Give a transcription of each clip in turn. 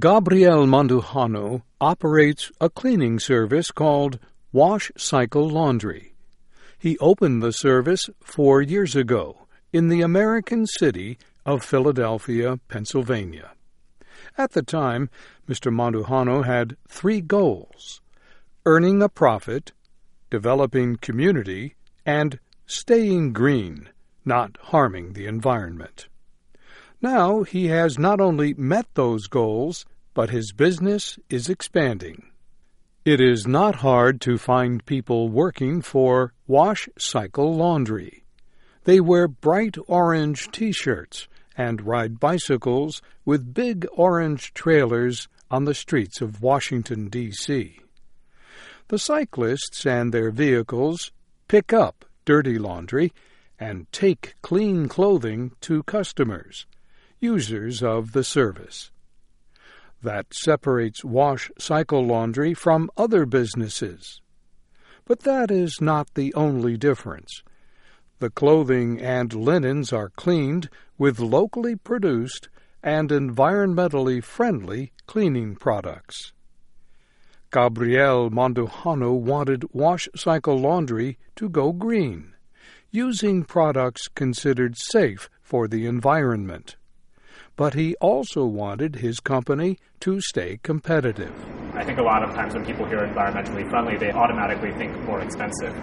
Gabriel Mandujano operates a cleaning service called Wash Cycle Laundry. He opened the service 4 years ago in the American city of Philadelphia, Pennsylvania. At the time, Mr. Mandujano had 3 goals: earning a profit, developing community, and staying green, not harming the environment. Now he has not only met those goals, but his business is expanding. It is not hard to find people working for Wash Cycle Laundry. They wear bright orange T-shirts and ride bicycles with big orange trailers on the streets of Washington, D.C. The cyclists and their vehicles pick up dirty laundry and take clean clothing to customers, users of the service. That separates Wash Cycle Laundry from other businesses. But that is not the only difference. The clothing and linens are cleaned with locally produced and environmentally friendly cleaning products. Gabriel Mandujano wanted Wash Cycle Laundry to go green, using products considered safe for the environment. But he also wanted his company to stay competitive. I think a lot of times when people hear environmentally friendly, they automatically think more expensive.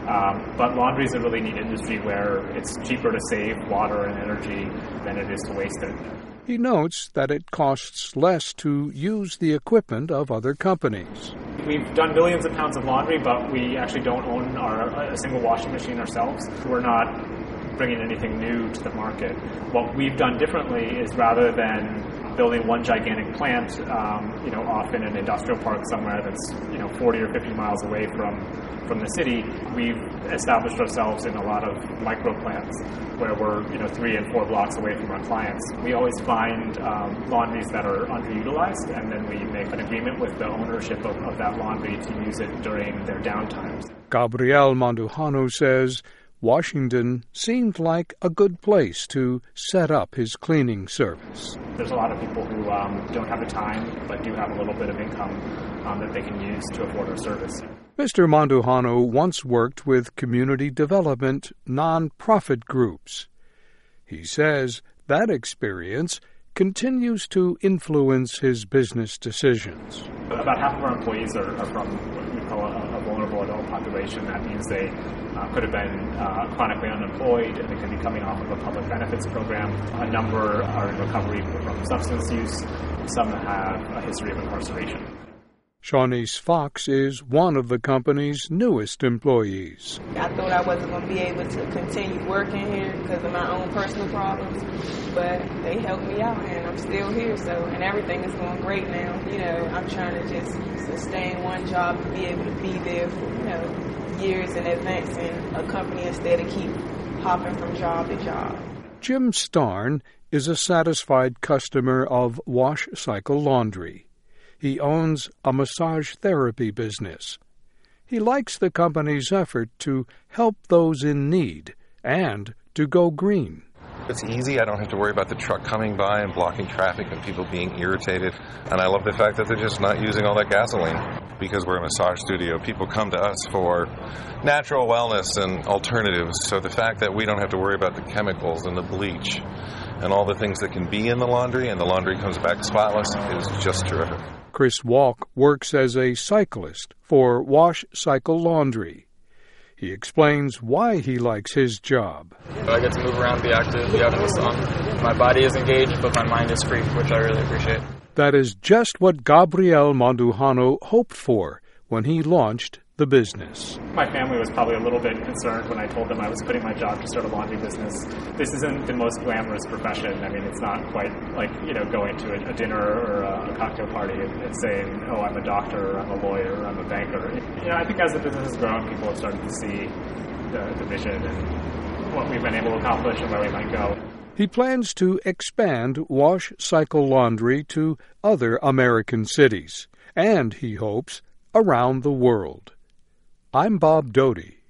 But laundry is a really neat industry where it's cheaper to save water and energy than it is to waste it. He notes that it costs less to use the equipment of other companies. We've done millions of pounds of laundry, but we actually don't own a single washing machine ourselves. We're not bringing anything new to the market. What we've done differently is rather than building one gigantic plant, off in an industrial park somewhere that's 40 or 50 miles away from the city, we've established ourselves in a lot of micro plants where we're 3 and 4 blocks away from our clients. We always find laundries that are underutilized, and then we make an agreement with the ownership of that laundry to use it during their downtimes. Gabriel Mandujano says Washington seemed like a good place to set up his cleaning service. There's a lot of people who don't have the time but do have a little bit of income that they can use to afford our service. Mr. Mandujano once worked with community development non-profit groups. He says that experience continues to influence his business decisions. About half of our employees are from what we call a vulnerable adult population. That means they could have been chronically unemployed, and they could be coming off of a public benefits program. A number are in recovery from substance use. Some have a history of incarceration. Shawnice Fox is one of the company's newest employees. I thought I wasn't going to be able to continue working here because of my own personal problems, but they helped me out, and I'm still here, and everything is going great now. I'm trying to just sustain one job and be able to be there for, years in advance in a company instead of keep hopping from job to job. Jim Starn is a satisfied customer of Wash Cycle Laundry. He owns a massage therapy business. He likes the company's effort to help those in need and to go green. It's easy. I don't have to worry about the truck coming by and blocking traffic and people being irritated. And I love the fact that they're just not using all that gasoline. Because we're a massage studio, people come to us for natural wellness and alternatives. So the fact that we don't have to worry about the chemicals and the bleach and all the things that can be in the laundry, and the laundry comes back spotless, is just terrific. Chris Walk works as a cyclist for Wash Cycle Laundry. He explains why he likes his job. I get to move around, be active, be out in the sun. My body is engaged, but my mind is free, which I really appreciate. That is just what Gabriel Mandujano hoped for when he launched the business. My family was probably a little bit concerned when I told them I was quitting my job to start a laundry business. This isn't the most glamorous profession. I mean, it's not quite like, going to a dinner or a cocktail party and saying, oh, I'm a doctor, or I'm a lawyer, or I'm a banker. I think as the business has grown, people have started to see the vision and what we've been able to accomplish and where we might go. He plans to expand Wash Cycle Laundry to other American cities, and, he hopes, around the world. I'm Bob Doty.